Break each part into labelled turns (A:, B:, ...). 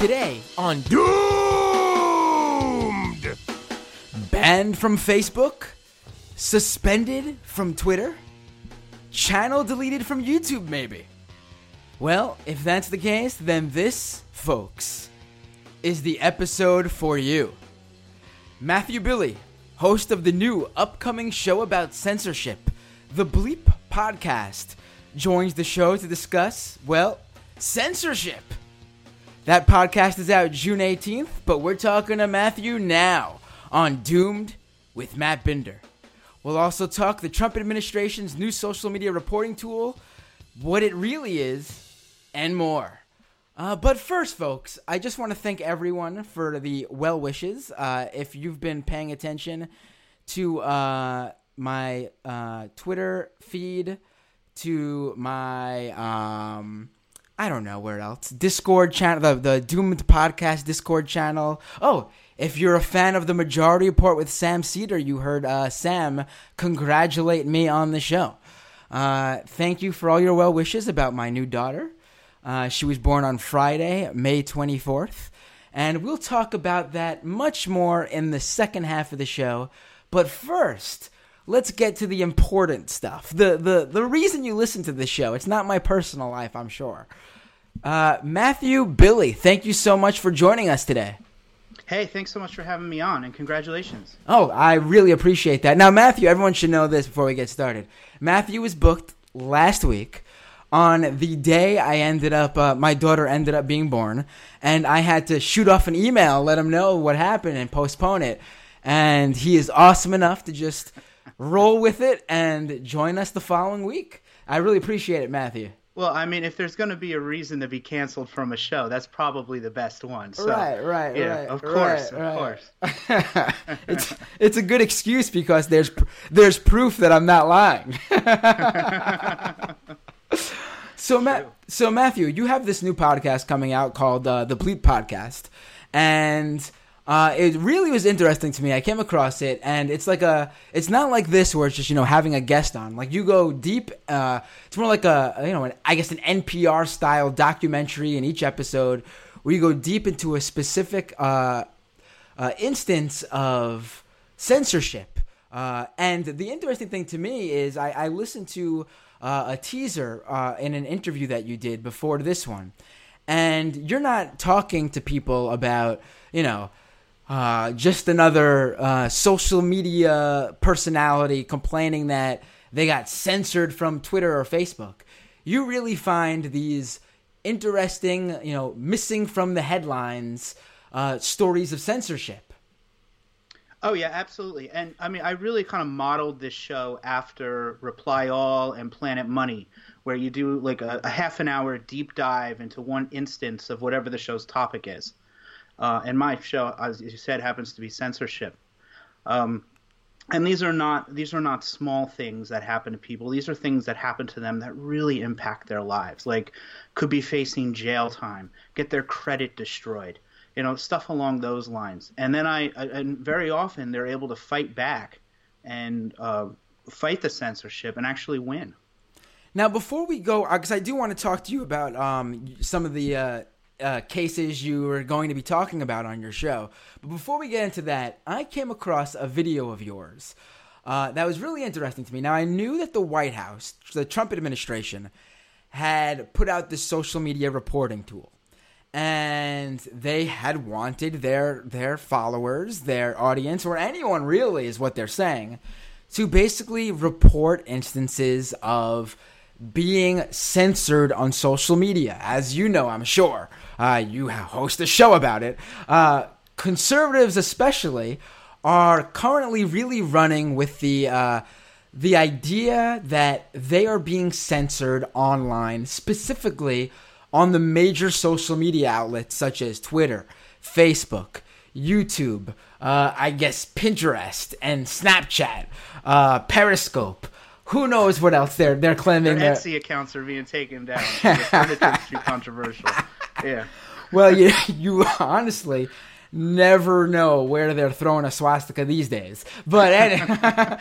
A: Today on Doomed! Banned from Facebook? Suspended from Twitter? Channel deleted from YouTube, maybe? Well, if that's the case, then this, folks, is the episode for you. Matthew Billy, host of the new upcoming show about censorship, The Bleep Podcast, joins the show to discuss, well, censorship. That podcast is out June 18th, but we're talking to Matthew now on Doomed with Matt Binder. We'll also talk the Trump administration's new social media reporting tool, what it really is, and more. But first, folks, I just want to thank everyone for the well wishes. If you've been paying attention to my Twitter feed, to my I don't know where else, Discord channel, the Doomed Podcast Discord channel. Oh, if you're a fan of the Majority Report with Sam Cedar, you heard Sam congratulate me on the show. Thank you for all your well wishes about my new daughter. She was born on Friday, May 24th, and we'll talk about that much more in the second half of the show. But first, let's get to the important stuff. The reason you listen to this show, it's not my personal life, I'm sure. Matthew Billy, thank you so much for joining us today.
B: Hey, thanks so much for having me on, and congratulations.
A: Oh, I really appreciate that. Now, Matthew, everyone should know this before we get started. Matthew was booked last week on the day I ended up, my daughter ended up being born, and I had to shoot off an email, let him know what happened, and postpone it. And he is awesome enough to just roll with it and join us the following week. I really appreciate it, Matthew.
B: Well, I mean, if there's going to be a reason to be canceled from a show, that's probably the best one. So,
A: right.
B: Of course.
A: It's a good excuse because there's proof that I'm not lying. So Matthew, you have this new podcast coming out called The Bleep Podcast, and it really was interesting to me. I came across it, and it's not like this where it's just, having a guest on. Like, you go deep. It's more like an NPR style documentary in each episode where you go deep into a specific instance of censorship. And the interesting thing to me is I listened to a teaser in an interview that you did before this one, and you're not talking to people about, just another social media personality complaining that they got censored from Twitter or Facebook. You really find these interesting, missing from the headlines stories of censorship.
B: Oh, yeah, absolutely. And, I mean, I really kind of modeled this show after Reply All and Planet Money, where you do like a half an hour deep dive into one instance of whatever the show's topic is. And my show, as you said, happens to be censorship. And these are not small things that happen to people. These are things that happen to them that really impact their lives, like could be facing jail time, get their credit destroyed, stuff along those lines. And then and very often they're able to fight back and fight the censorship and actually win.
A: Now, before we go, because I do want to talk to you about some of the cases you are going to be talking about on your show. But before we get into that, I came across a video of yours that was really interesting to me. Now, I knew that the White House, the Trump administration, had put out this social media reporting tool. And they had wanted their followers, their audience, or anyone really is what they're saying, to basically report instances of being censored on social media. As you know, I'm sure, you host a show about it. Conservatives especially are currently really running with the idea that they are being censored online, specifically on the major social media outlets such as Twitter, Facebook, YouTube, I guess Pinterest and Snapchat, Periscope. Who knows what else they're claiming?
B: Their Etsy accounts are being taken down. It's too controversial. Yeah.
A: Well, you honestly never know where they're throwing a swastika these days. But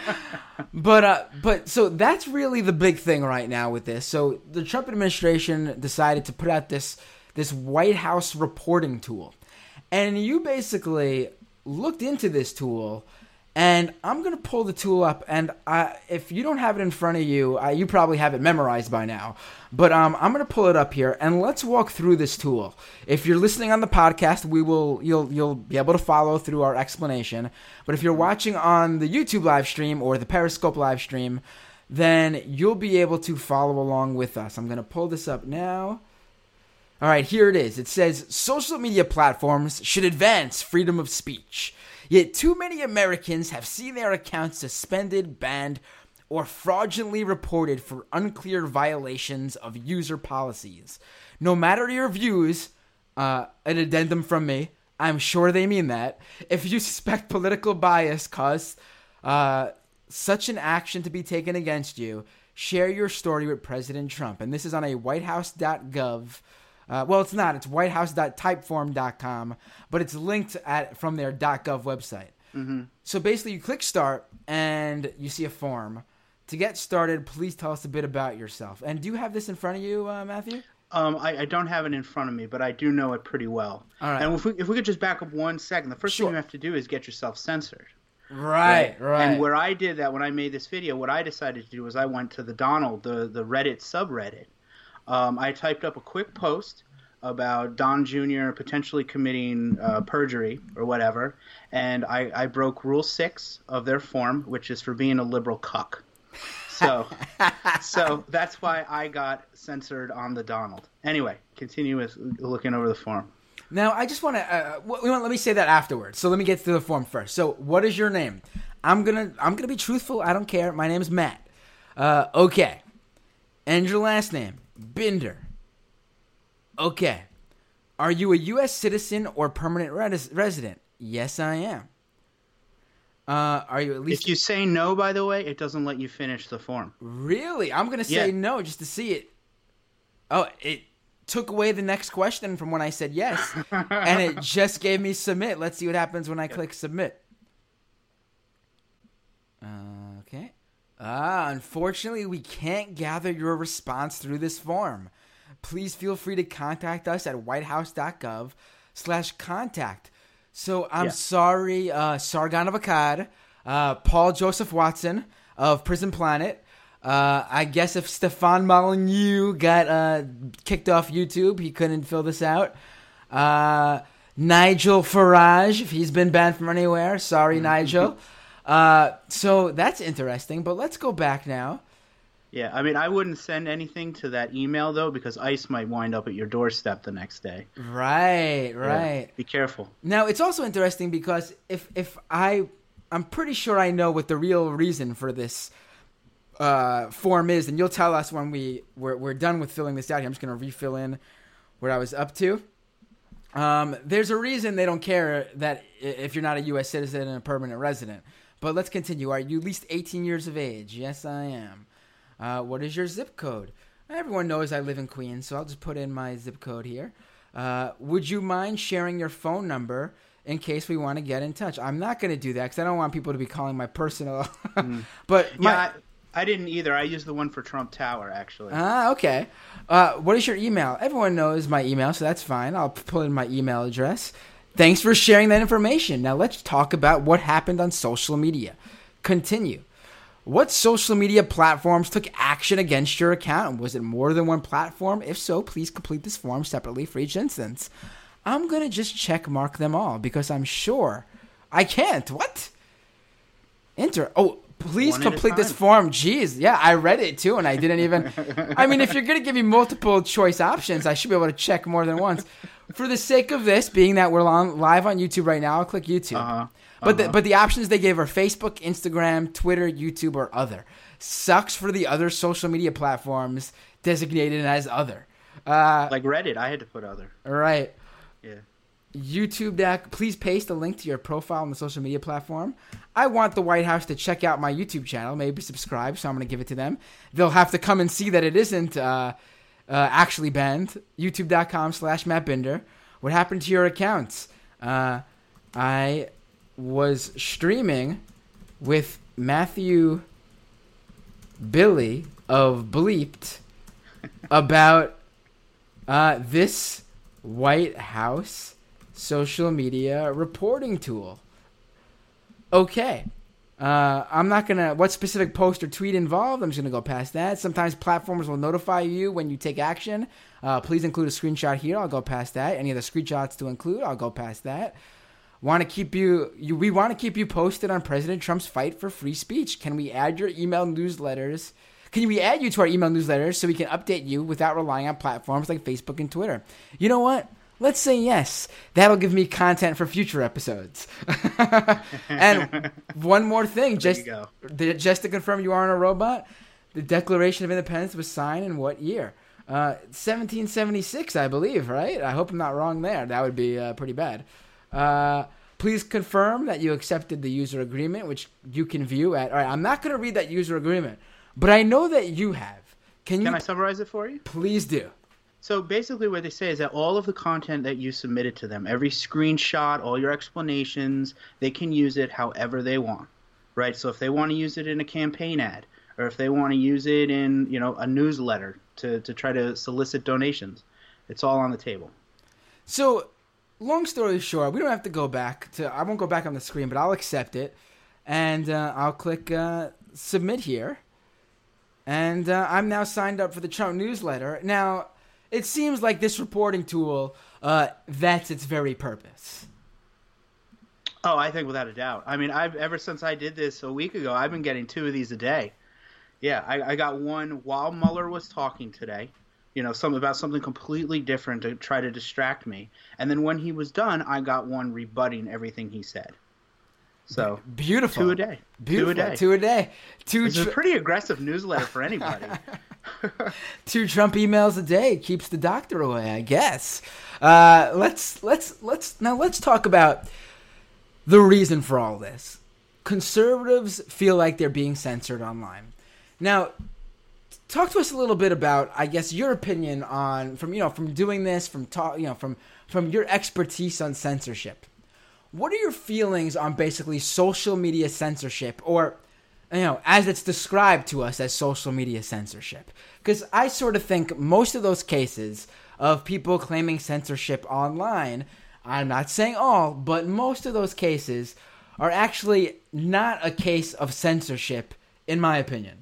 A: but so that's really the big thing right now with this. So the Trump administration decided to put out this this White House reporting tool. And you basically looked into this tool, and I'm going to pull the tool up. And if you don't have it in front of you, you probably have it memorized by now. But I'm going to pull it up here, and let's walk through this tool. If you're listening on the podcast, you'll be able to follow through our explanation. But if you're watching on the YouTube live stream or the Periscope live stream, then you'll be able to follow along with us. I'm going to pull this up now. All right, here it is. It says, social media platforms should advance freedom of speech. Yet too many Americans have seen their accounts suspended, banned, or fraudulently reported for unclear violations of user policies. No matter your views, an addendum from me, I'm sure they mean that. If you suspect political bias caused such an action to be taken against you, share your story with President Trump. And this is on a whitehouse.gov. Well, it's not. It's whitehouse.typeform.com, but it's linked from their .gov website.
B: Mm-hmm.
A: So basically, you click start, and you see a form. To get started, please tell us a bit about yourself. And do you have this in front of you, Matthew?
B: I don't have it in front of me, but I do know it pretty well.
A: All right.
B: And if we could just back up 1 second, the first thing you have to do is get yourself censored.
A: Right.
B: And where I did that, when I made this video, what I decided to do was I went to the Donald, the Reddit subreddit. I typed up a quick post about Don Jr. potentially committing perjury or whatever, and I broke Rule 6 of their form, which is for being a liberal cuck. So that's why I got censored on the Donald. Anyway, continue with looking over the form.
A: Now, I just want to let me say that afterwards. So let me get to the form first. So, what is your name? I'm gonna be truthful. I don't care. My name is Matt. Okay. And your last name, Binder. Okay. Are you a U.S. citizen or permanent resident? Yes, I am. Are you at least?
B: If you say no, by the way, it doesn't let you finish the form.
A: Really? I'm gonna say no just to see it. Oh, it took away the next question from when I said yes, and it just gave me submit. Let's see what happens when I click submit. Okay. Unfortunately, we can't gather your response through this form. Please feel free to contact us at whitehouse.gov/contact. So I'm sorry, Sargon of Akkad, Paul Joseph Watson of Prison Planet. I guess if Stefan Molyneux got kicked off YouTube, he couldn't fill this out. Nigel Farage, if he's been banned from anywhere, sorry, Nigel. So that's interesting, but let's go back now.
B: Yeah, I mean, I wouldn't send anything to that email, though, because ICE might wind up at your doorstep the next day.
A: Right.
B: Yeah, be careful.
A: Now, it's also interesting because if I'm pretty sure I know what the real reason for this form is, and you'll tell us when we're done with filling this out here. I'm just going to refill in what I was up to. There's a reason they don't care that if you're not a U.S. citizen and a permanent resident. But let's continue. Are you at least 18 years of age? Yes, I am. What is your zip code? Everyone knows I live in Queens, so I'll just put in my zip code here. Would you mind sharing your phone number in case we want to get in touch? I'm not going to do that because I don't want people to be calling my personal. But
B: I didn't either. I used the one for Trump Tower, actually.
A: Okay. What is your email? Everyone knows my email, so that's fine. I'll put in my email address. Thanks for sharing that information. Now let's talk about what happened on social media. Continue. What social media platforms took action against your account? Was it more than one platform? If so, please complete this form separately for each instance. I'm going to just check mark them all because I'm sure I can't. What? Enter. Oh, please complete this form. Jeez. Yeah, I read it too and I didn't even. I mean, if you're going to give me multiple choice options, I should be able to check more than once. For the sake of this, being that we're live on YouTube right now, I'll click YouTube. But the options they gave are Facebook, Instagram, Twitter, YouTube, or other. Sucks for the other social media platforms designated as other.
B: Like Reddit, I had to put other.
A: All right.
B: Yeah.
A: YouTube. Please paste a link to your profile on the social media platform. I want the White House to check out my YouTube channel, maybe subscribe, so I'm going to give it to them. They'll have to come and see that it isn't actually banned. YouTube.com/Matt Binder. What happened to your accounts? I was streaming with Matthew Billy of Bleeped about this White House social media reporting tool. Okay. I'm not going to... What specific post or tweet involved? I'm just going to go past that. Sometimes platforms will notify you when you take action. Please include a screenshot here. I'll go past that. Any other screenshots to include? I'll go past that. We want to keep you posted on President Trump's fight for free speech. Can we add your email newsletters? Can we add you to our email newsletters so we can update you without relying on platforms like Facebook and Twitter? You know what? Let's say yes. That'll give me content for future episodes. And one more thing, just to confirm you aren't a robot, the Declaration of Independence was signed in what year? 1776, I believe, right? I hope I'm not wrong there. That would be pretty bad. Please confirm that you accepted the user agreement, which you can view at... All right, I'm not going to read that user agreement, but I know that you have. Can
B: I summarize it for you?
A: Please do.
B: So basically what they say is that all of the content that you submitted to them, every screenshot, all your explanations, they can use it however they want, right? So if they want to use it in a campaign ad, or if they want to use it in, a newsletter to try to solicit donations, it's all on the table.
A: So long story short, we don't have to go back I won't go back on the screen, but I'll accept it. And I'll click submit here. And I'm now signed up for the Trump newsletter. Now, it seems like this reporting tool, that's its very purpose.
B: Oh, I think without a doubt. I mean, ever since I did this a week ago, I've been getting 2 of these a day. Yeah, I got one while Mueller was talking today, about something completely different to try to distract me. And then when he was done, I got one rebutting everything he said. So
A: beautiful.
B: 2 a day.
A: Beautiful. 2 a day.
B: It's a pretty aggressive newsletter for anybody.
A: 2 Trump emails a day keeps the doctor away, I guess. Let's talk about the reason for all this. Conservatives feel like they're being censored online. Now, talk to us a little bit about, I guess, your opinion on from doing this, from your expertise on censorship. What are your feelings on basically social media censorship, or as it's described to us as social media censorship? Because I sort of think most of those cases of people claiming censorship online, I'm not saying all, but most of those cases are actually not a case of censorship, in my opinion.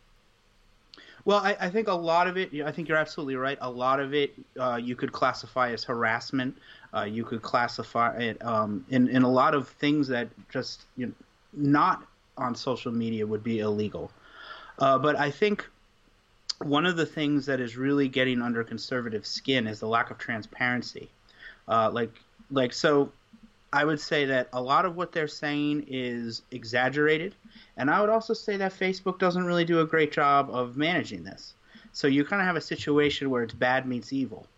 B: Well, I think a lot of it, I think you're absolutely right. A lot of it you could classify as harassment. You could classify it in a lot of things that just not on social media would be illegal. But I think one of the things that is really getting under conservative skin is the lack of transparency. So I would say that a lot of what they're saying is exaggerated. And I would also say that Facebook doesn't really do a great job of managing this. So you kind of have a situation where it's bad meets evil.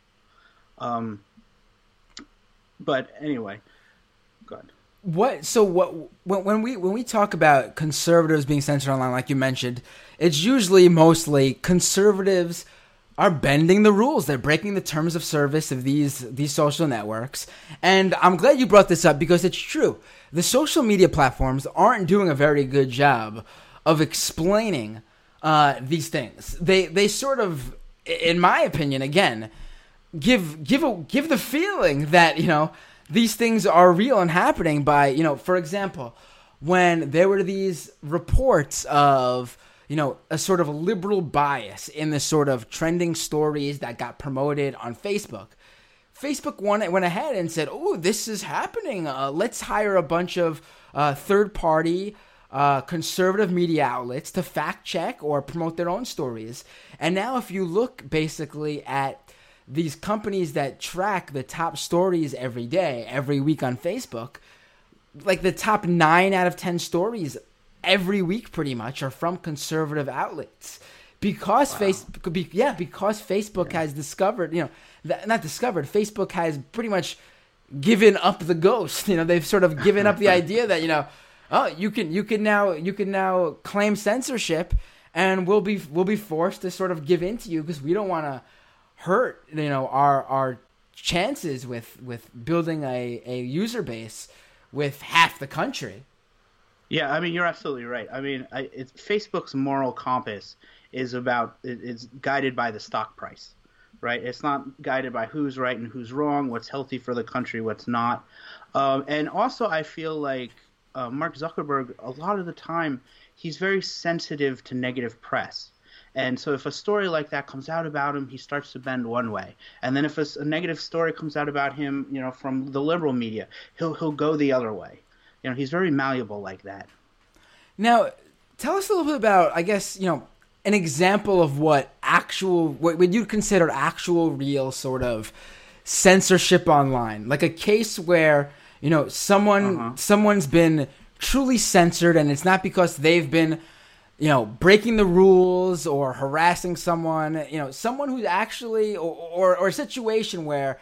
B: But anyway, go ahead.
A: When we talk about conservatives being censored online, like you mentioned, it's usually mostly conservatives are bending the rules. They're breaking the terms of service of these social networks. And I'm glad you brought this up because it's true. The social media platforms aren't doing a very good job of explaining these things. They sort of, in my opinion, again, give the feeling that, these things are real and happening by, for example, when there were these reports of, a sort of liberal bias in the sort of trending stories that got promoted on Facebook. Facebook went ahead and said, oh, this is happening. Let's hire a bunch of third-party conservative media outlets to fact-check or promote their own stories. And now if you look basically at these companies that track the top stories every day, every week on Facebook, like the top 9 out of 10 stories every week pretty much are from conservative outlets. Because Facebook has discovered, Facebook has pretty much given up the ghost. They've sort of given up the idea that, you can now claim censorship and we'll be forced to sort of give in to you because we don't want to hurt our chances with building a user base with half the country.
B: Yeah, I mean, you're absolutely right. I mean, Facebook's moral compass is guided by the stock price. right? It's not guided by who's right and who's wrong, what's healthy for the country, what's not. And also, I feel like Mark Zuckerberg, a lot of the time, he's very sensitive to negative press. And so if a story like that comes out about him, he starts to bend one way. And then if a negative story comes out about him, from the liberal media, he'll go the other way. He's very malleable like that.
A: Now, tell us a little bit about, I guess, an example of what would you consider actual real sort of censorship online, like a case where someone's been truly censored, and it's not because they've been breaking the rules or harassing someone, someone who's actually, or a situation where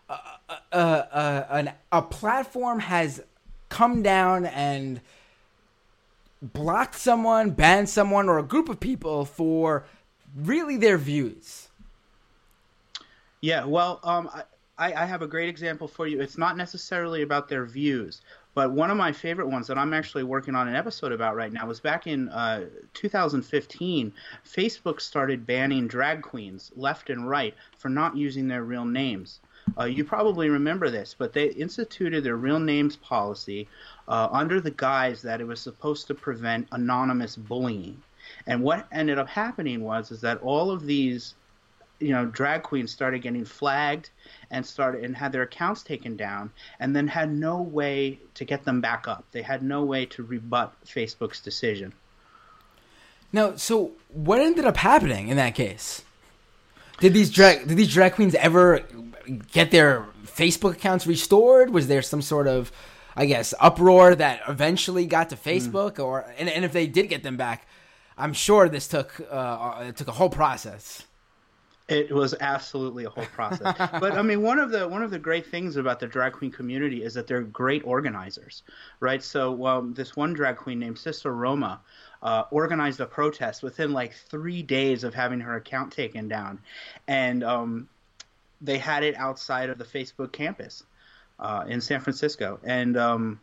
A: a platform has come down and blocked someone, banned someone, or a group of people for really their views.
B: Yeah, well, I have a great example for you. It's not necessarily about their views, but one of my favorite ones that I'm actually working on an episode about right now was back in 2015. Facebook started banning drag queens left and right for not using their real names. You probably remember this, but they instituted their real names policy under the guise that it was supposed to prevent anonymous bullying. And what ended up happening was that all of these drag queens started getting flagged and had their accounts taken down, and then had no way to get them back up. They had no way to rebut Facebook's decision.
A: Now, so what ended up happening in that case? Did these drag queens ever get their Facebook accounts restored? Was there some sort of, I guess, uproar that eventually got to Facebook? And if they did get them back, I'm sure this took a whole process.
B: It was absolutely a whole process. But I mean, one of the great things about the drag queen community is that they're great organizers, right? So this one drag queen named Sister Roma organized a protest within like 3 days of having her account taken down, and they had it outside of the Facebook campus in San Francisco. And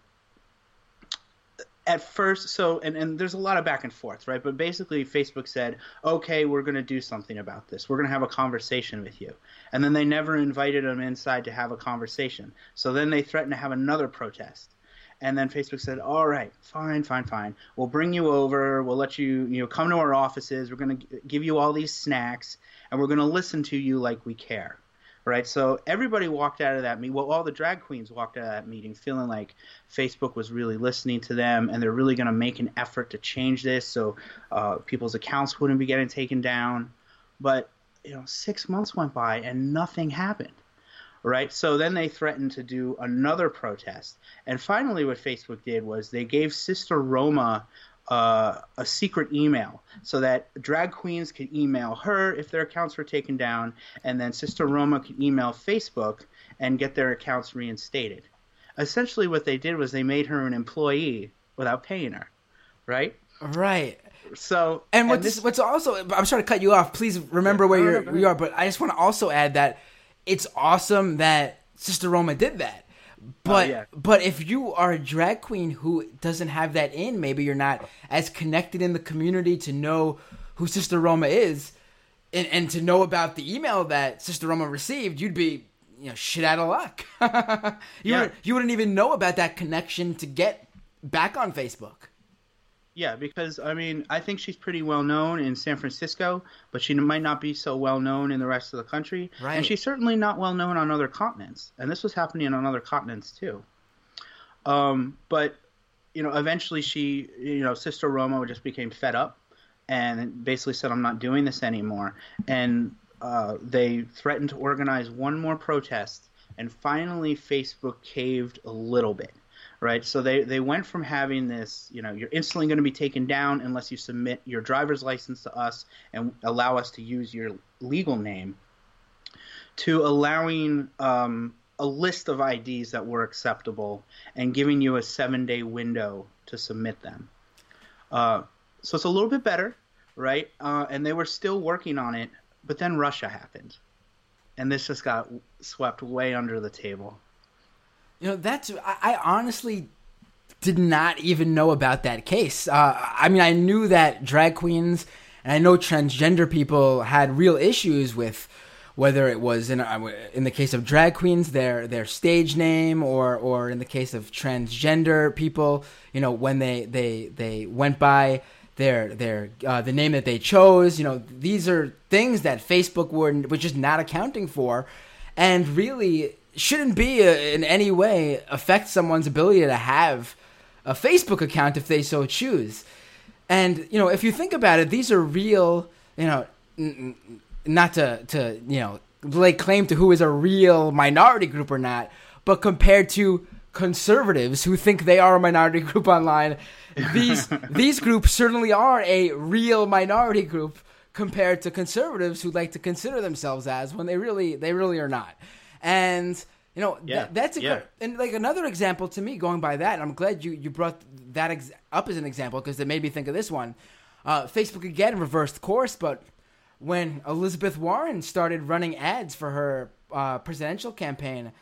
B: at first, and there's a lot of back and forth, right? But basically, Facebook said, okay, we're going to do something about this. We're going to have a conversation with you. And then they never invited them inside to have a conversation. So then they threatened to have another protest. And then Facebook said, all right, fine. We'll bring you over. We'll let you, come to our offices. We're going to give you all these snacks, and we're going to listen to you like we care. Right, so everybody walked out of that meeting. Well, all the drag queens walked out of that meeting feeling like Facebook was really listening to them, and they're really going to make an effort to change this so people's accounts wouldn't be getting taken down. But 6 months went by and nothing happened. Right, so then they threatened to do another protest, and finally, what Facebook did was they gave Sister Roma a secret email so that drag queens could email her if their accounts were taken down, and then Sister Roma could email Facebook and get their accounts reinstated. Essentially what they did was they made her an employee without paying her, right?
A: Right.
B: So,
A: and what's also, I'm sorry to cut you off. Please remember where you are, but I just want to also add that it's awesome that Sister Roma did that. But if you are a drag queen who doesn't have that in, maybe you're not as connected in the community to know who Sister Roma is, and to know about the email that Sister Roma received, you'd be shit out of luck. You wouldn't even know about that connection to get back on Facebook.
B: Yeah, because, I think she's pretty well known in San Francisco, but she might not be so well known in the rest of the country.
A: Right.
B: And she's certainly not well known on other continents. And this was happening on other continents, too. But, eventually she, Sister Roma just became fed up and basically said, I'm not doing this anymore. And they threatened to organize one more protest. And finally, Facebook caved a little bit. Right, so they went from having this, you're instantly going to be taken down unless you submit your driver's license to us and allow us to use your legal name, to allowing a list of IDs that were acceptable and giving you a 7-day window to submit them. So it's a little bit better, right? And they were still working on it, but then Russia happened, and this just got swept way under the table.
A: I honestly did not even know about that case. I knew that drag queens and I know transgender people had real issues with whether it was in the case of drag queens, their stage name, or in the case of transgender people, when they went by their the name that they chose. These are things that Facebook was just not accounting for, and really shouldn't be in any way affect someone's ability to have a Facebook account if they so choose. And if you think about it, these are real. Not to lay claim to who is a real minority group or not, but compared to conservatives who think they are a minority group online, these groups certainly are a real minority group compared to conservatives who like to consider themselves as, when they really are not. And that's good. And like another example to me going by that, and I'm glad you brought that up as an example, because it made me think of this one. Facebook again reversed course, but when Elizabeth Warren started running ads for her presidential campaign,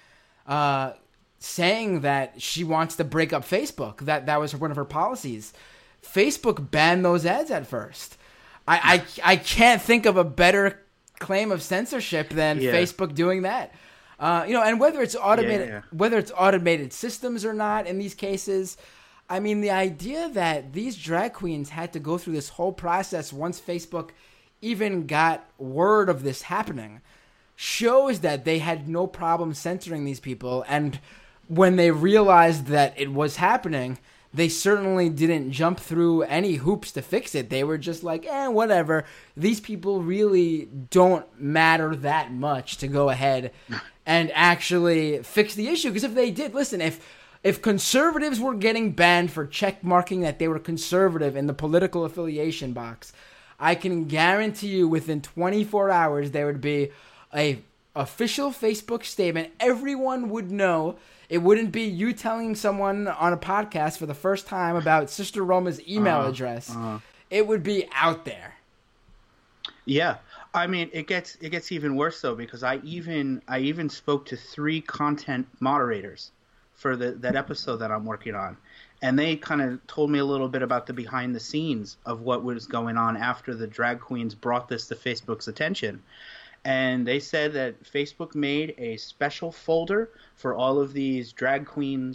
A: saying that she wants to break up Facebook, that was one of her policies, Facebook banned those ads at first. I can't think of a better claim of censorship than Facebook doing that. And whether it's automated systems or not in these cases, I mean, the idea that these drag queens had to go through this whole process once Facebook even got word of this happening shows that they had no problem censoring these people. And when they realized that it was happening, they certainly didn't jump through any hoops to fix it. They were just like, whatever. These people really don't matter that much to go ahead and actually fix the issue. Because if they did, listen, if conservatives were getting banned for check marking that they were conservative in the political affiliation box, I can guarantee you within 24 hours there would be a official Facebook statement. Everyone would know. It wouldn't be you telling someone on a podcast for the first time about Sister Roma's email address. It would be out there.
B: Yeah. I mean, it gets even worse though, because I even spoke to 3 content moderators for that episode that I'm working on. And they kind of told me a little bit about the behind the scenes of what was going on after the drag queens brought this to Facebook's attention. And they said that Facebook made a special folder for all of these drag queen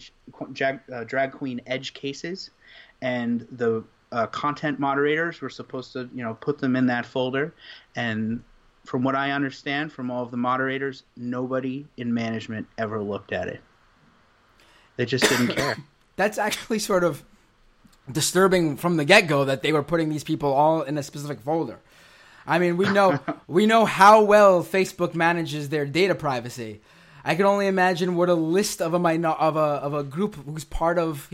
B: edge cases, and the content moderators were supposed to put them in that folder. And from what I understand from all of the moderators, nobody in management ever looked at it. They just didn't care.
A: That's actually sort of disturbing from the get-go that they were putting these people all in a specific folder. I mean, we know how well Facebook manages their data privacy. I can only imagine what a list of a group who's part of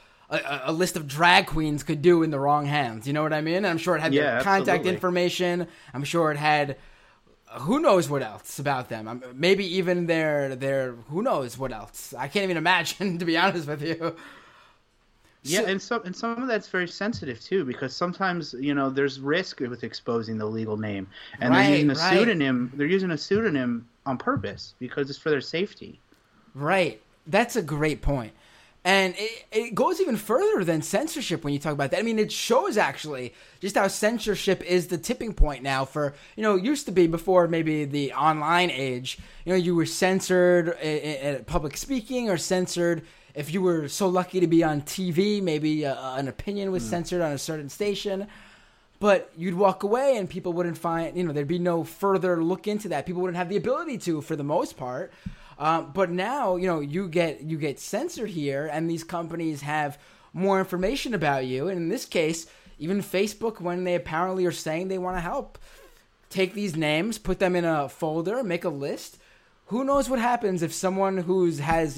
A: a list of drag queens could do in the wrong hands. You know what I mean? And I'm sure it had their contact information. I'm sure it had who knows what else about them. Maybe even their who knows what else. I can't even imagine, to be honest with you.
B: Yeah, and some of that's very sensitive too, because sometimes there's risk with exposing the legal name, and they're using a pseudonym. They're using a pseudonym on purpose because it's for their safety.
A: Right. That's a great point. And it goes even further than censorship when you talk about that. I mean, it shows actually just how censorship is the tipping point now for, used to be before maybe the online age, you were censored at public speaking, or censored if you were so lucky to be on TV, maybe an opinion was censored on a certain station. But you'd walk away and people wouldn't find, there'd be no further look into that. People wouldn't have the ability to, for the most part. But now, you get censored here, and these companies have more information about you. And in this case, even Facebook, when they apparently are saying they want to help, take these names, put them in a folder, make a list. Who knows what happens if someone has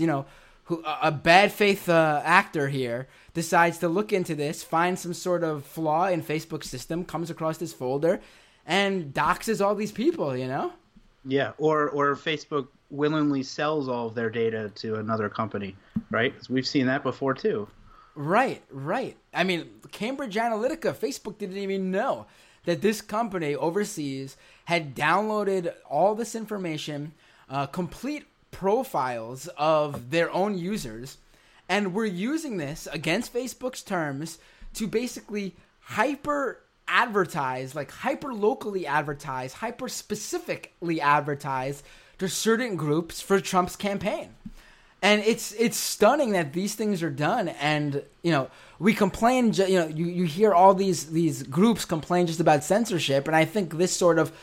A: a bad faith actor here decides to look into this, find some sort of flaw in Facebook's system, comes across this folder, and doxes all these people,
B: Yeah, or Facebook willingly sells all of their data to another company, right? 'Cause we've seen that before too.
A: Right. I mean, Cambridge Analytica, Facebook didn't even know that this company overseas had downloaded all this information, complete profiles of their own users, and were using this against Facebook's terms to basically hyper advertise, like hyper locally advertise, hyper specifically advertise to certain groups for Trump's campaign. And it's stunning that these things are done. And, you know, we complain, you know, you hear all these groups complain just about censorship. And I think this sort of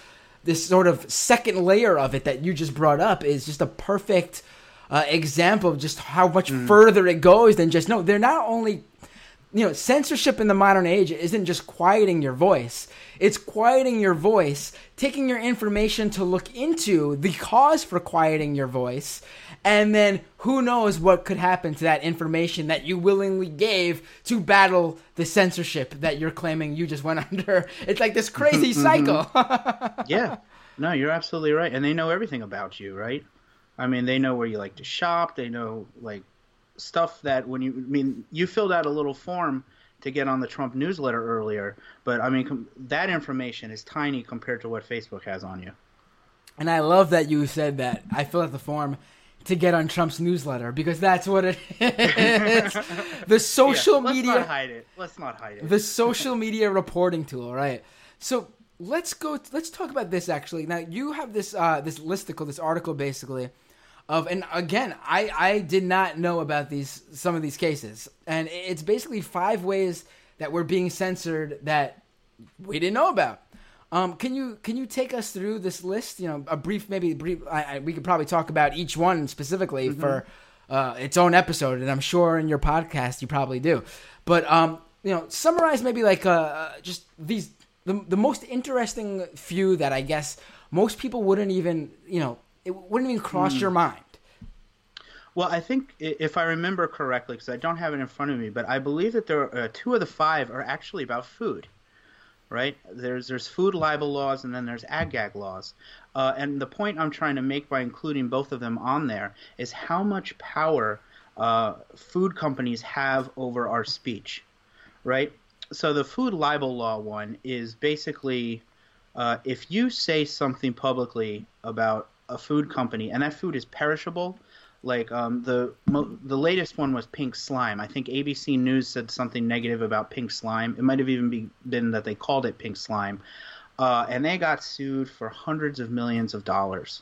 A: second layer of it that you just brought up is just a perfect example of just how much further it goes than just, no, they're not only, you know, censorship in the modern age isn't just quieting your voice. It's quieting your voice, taking your information to look into the cause for quieting your voice, and then who knows what could happen to that information that you willingly gave to battle the censorship that you're claiming you just went under. It's like this crazy cycle.
B: Yeah. No, you're absolutely right. And they know everything about you, right? I mean, they know where you like to shop. They know, like, stuff that you filled out a little form to get on the Trump newsletter earlier, but I mean, that information is tiny compared to what Facebook has on you.
A: And I love that you said that. I filled out the form to get on Trump's newsletter, because that's what it is. The social media.
B: Let's not hide it.
A: The social media reporting tool, right? So let's talk about this actually. Now you have this listicle, this article basically of, and again, I did not know about some of these cases, and it's basically 5 ways that we're being censored that we didn't know about. Can you take us through this list? You know, a brief. We could probably talk about each one specifically for its own episode, and I'm sure in your podcast you probably do. But you know, summarize maybe like just these the most interesting few that I guess most people wouldn't even, you know, it wouldn't even cross your mind.
B: Well, I think if I remember correctly, because I don't have it in front of me, but I believe that there are 2 of the 5 are actually about food. Right? There's food libel laws, and then there's ag-gag laws. And the point I'm trying to make by including both of them on there is how much power food companies have over our speech, right? So the food libel law one is basically if you say something publicly about a food company and that food is perishable, like the latest one was pink slime. I think ABC News said something negative about pink slime. It might have even been that they called it pink slime. And they got sued for hundreds of millions of dollars.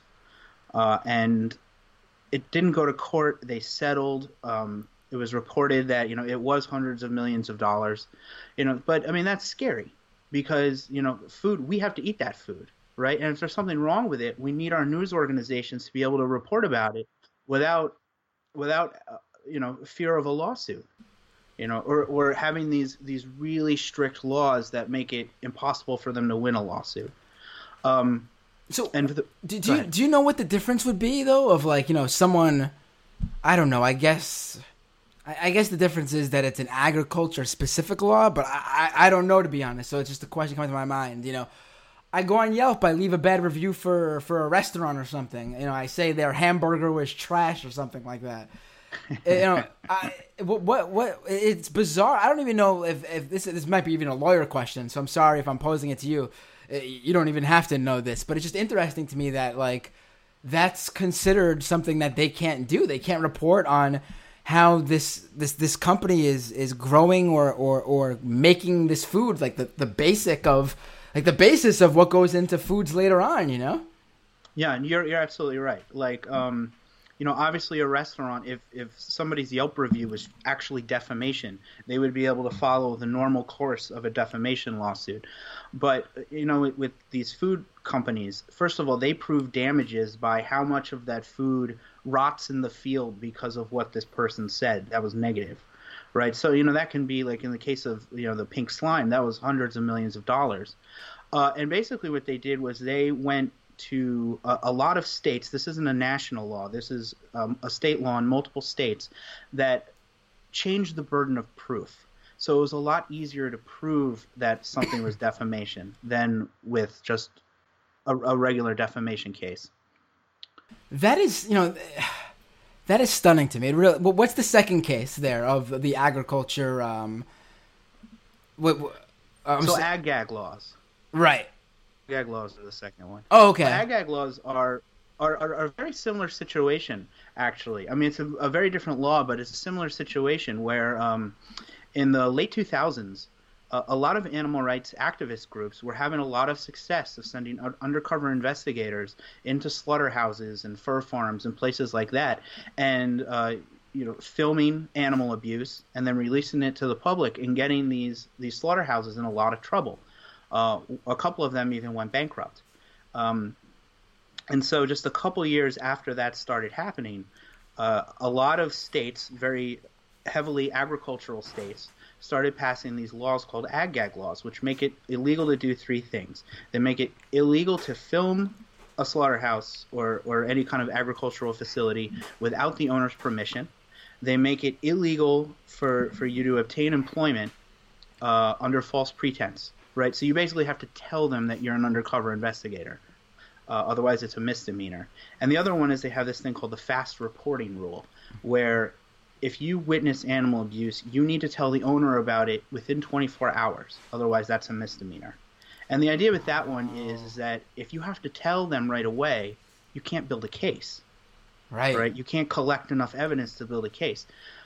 B: And it didn't go to court. They settled. It was reported that, you know, it was hundreds of millions of dollars. You know, but I mean, that's scary because, you know, food, we have to eat that food, right? And if there's something wrong with it, we need our news organizations to be able to report about it without you know, fear of a lawsuit, you know, or having these really strict laws that make it impossible for them to win a lawsuit.
A: Do you know what the difference would be though of, like, you know, someone, I don't know, I guess the difference is that it's an agriculture specific law, but I don't know, to be honest. So it's just a question coming to my mind, you know. I go on Yelp, I leave a bad review for a restaurant or something. You know, I say their hamburger was trash or something like that. You know, what? It's bizarre. I don't even know if this might be even a lawyer question. So I'm sorry if I'm posing it to you. You don't even have to know this, but it's just interesting to me that, like, that's considered something that they can't do. They can't report on how this company is growing or making this food, like the basic of. Like the basis of what goes into foods later on, you know?
B: Yeah, and you're absolutely right. Like, you know, obviously a restaurant, if somebody's Yelp review was actually defamation, they would be able to follow the normal course of a defamation lawsuit. But, you know, with these food companies, first of all, they prove damages by how much of that food rots in the field because of what this person said that was negative. Right, so, you know, that can be, like in the case of, you know, the pink slime, that was hundreds of millions of dollars. And basically what they did was they went to a lot of states. This isn't a national law. This is a state law in multiple states that changed the burden of proof. So it was a lot easier to prove that something was defamation than with just a regular defamation case. That is,
A: you know... That is stunning to me. It really, what's the second case there of the agriculture?
B: Ag-gag laws.
A: Right.
B: Ag-gag laws are the second one.
A: Oh, okay.
B: Ag-gag laws are a very similar situation, actually. I mean, it's a very different law, but it's a similar situation where in the late 2000s, a lot of animal rights activist groups were having a lot of success of sending undercover investigators into slaughterhouses and fur farms and places like that, and filming animal abuse and then releasing it to the public and getting these slaughterhouses in a lot of trouble. A couple of them even went bankrupt. And so just a couple years after that started happening, a lot of states, very heavily agricultural states, started passing these laws called ag-gag laws, which make it illegal to do three things. They make it illegal to film a slaughterhouse or any kind of agricultural facility without the owner's permission. They make it illegal for you to obtain employment under false pretense, right? So you basically have to tell them that you're an undercover investigator. Otherwise, it's a misdemeanor. And the other one is they have this thing called the fast reporting rule, where if you witness animal abuse, you need to tell the owner about it within 24 hours. Otherwise, that's a misdemeanor. And the idea with that one is that if you have to tell them right away, you can't build a case. Right? You can't collect enough evidence to build a case.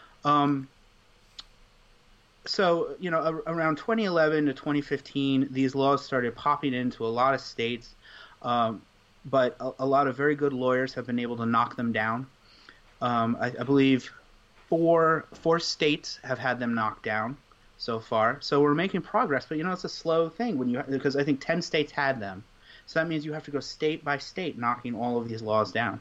B: So, around 2011 to 2015, these laws started popping into a lot of states. But a lot of very good lawyers have been able to knock them down. I believe four states have had them knocked down so far. So we're making progress, but it's a slow thing because I think 10 states had them. So that means you have to go state by state knocking all of these laws down.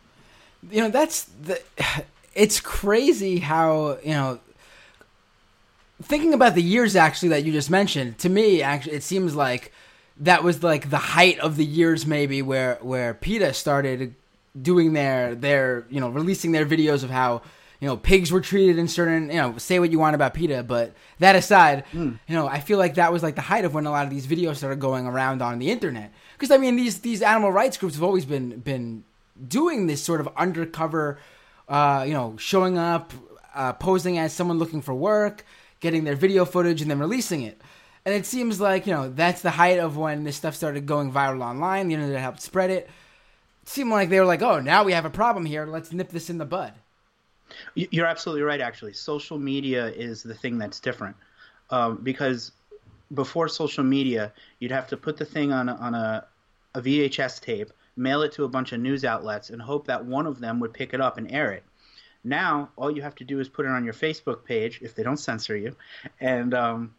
A: It's crazy how, thinking about the years actually that you just mentioned, to me, actually, it seems like that was like the height of the years maybe where PETA started doing their releasing their videos of how, pigs were treated in certain, say what you want about PETA, but that aside, I feel like that was like the height of when a lot of these videos started going around on the internet. Because, I mean, these animal rights groups have always been doing this sort of undercover, showing up, posing as someone looking for work, getting their video footage and then releasing it. And it seems like, that's the height of when this stuff started going viral online. The internet helped spread it. It seemed like they were like, oh, now we have a problem here. Let's nip this in the bud.
B: You're absolutely right, actually. Social media is the thing that's different. Because before social media, you'd have to put the thing on a VHS tape, mail it to a bunch of news outlets, and hope that one of them would pick it up and air it. Now, all you have to do is put it on your Facebook page, if they don't censor you, and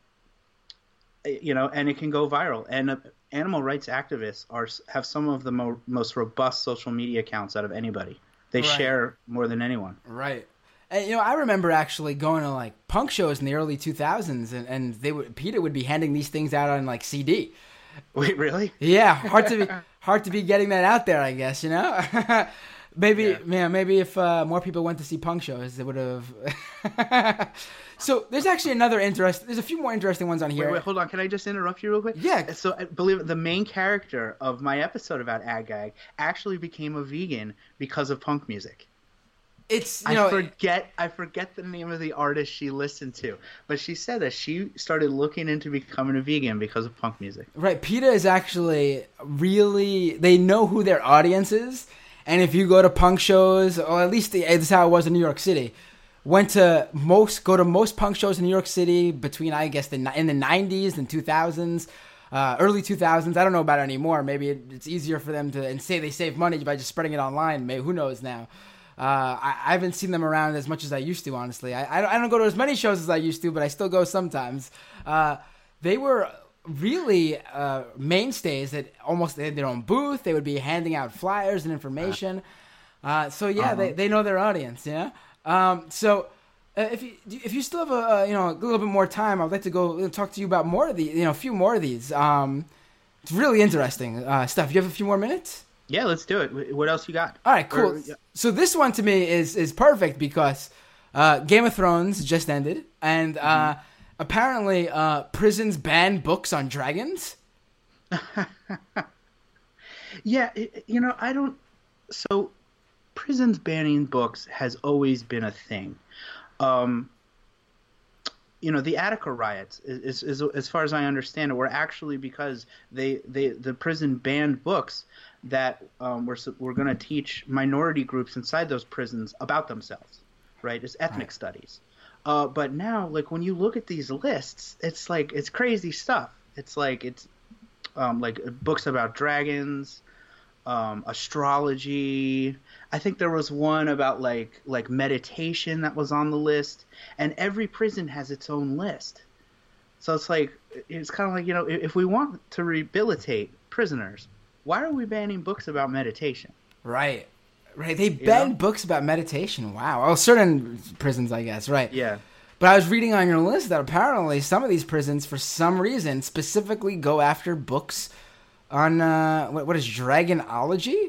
B: and it can go viral. And animal rights activists have some of the most robust social media accounts out of anybody. They share more than anyone.
A: Right. And, I remember actually going to like punk shows in the early 2000s, and PETA would be handing these things out on like CD.
B: Wait, really?
A: Yeah, hard to be getting that out there, I guess. Maybe if more people went to see punk shows, they would have. So there's actually there's a few more interesting ones on here.
B: Wait, hold on. Can I just interrupt you real quick?
A: Yeah.
B: So I believe the main character of my episode about ag-gag actually became a vegan because of punk music. I forget the name of the artist she listened to, but she said that she started looking into becoming a vegan because of punk music.
A: Right. PETA is actually they know who their audience is. And if you go to punk shows, or at least this is how it was in New York City, go to most punk shows in New York City between, I guess, in the 90s and 2000s, early 2000s. I don't know about it anymore. Maybe it's easier for them to say they save money by just spreading it online. Maybe, who knows now? I haven't seen them around as much as I used to, honestly. I don't go to as many shows as I used to, but I still go sometimes. They were really mainstays that almost they had their own booth. They would be handing out flyers and information. They know their audience. If you still have a little bit more time, I'd like to go talk to you about more of these. A few more of these. It's really interesting stuff. You have a few more minutes?
B: Yeah, let's do it. What else you got?
A: All right, cool. So this one to me is perfect because Game of Thrones just ended, and apparently prisons ban books on dragons.
B: Yeah, I don't. So prisons banning books has always been a thing. The Attica riots, is as far as I understand it, were actually because the prison banned books that were going to teach minority groups inside those prisons about themselves, right? It's ethnic studies. But now, like when you look at these lists, it's like it's crazy stuff. It's like books about dragons, astrology. I think there was one about like meditation that was on the list, and every prison has its own list. So it's kind of like, if we want to rehabilitate prisoners, why are we banning books about meditation?
A: Right. They ban books about meditation. Wow. Oh, certain prisons, I guess. Right.
B: Yeah.
A: But I was reading on your list that apparently some of these prisons, for some reason, specifically go after books on what is dragonology?